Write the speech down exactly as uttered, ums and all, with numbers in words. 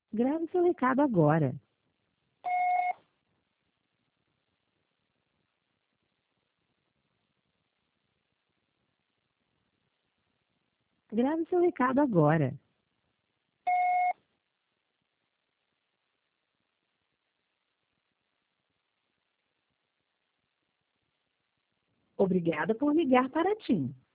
Grave seu recado agora. Grave seu recado agora. Obrigada por ligar para a TIM.